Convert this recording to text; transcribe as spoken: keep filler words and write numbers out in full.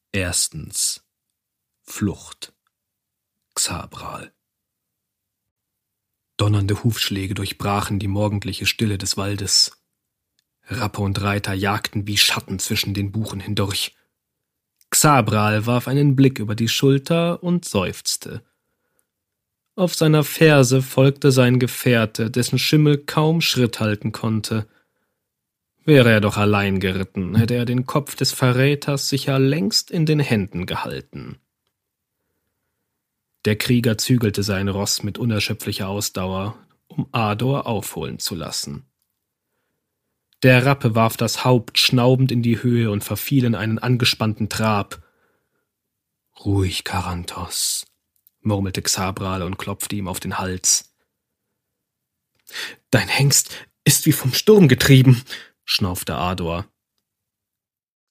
Erstens Flucht. Xabral. Donnernde Hufschläge durchbrachen die morgendliche Stille des Waldes. Rappe und Reiter jagten wie Schatten zwischen den Buchen hindurch. Xabral warf einen Blick über die Schulter und seufzte. Auf seiner Ferse folgte sein Gefährte, dessen Schimmel kaum Schritt halten konnte. Wäre er doch allein geritten, hätte er den Kopf des Verräters sicher längst in den Händen gehalten. Der Krieger zügelte sein Ross mit unerschöpflicher Ausdauer, um Ador aufholen zu lassen. Der Rappe warf das Haupt schnaubend in die Höhe und verfiel in einen angespannten Trab. »Ruhig, Karantos«, murmelte Xabral und klopfte ihm auf den Hals. »Dein Hengst ist wie vom Sturm getrieben«, schnaufte Ador.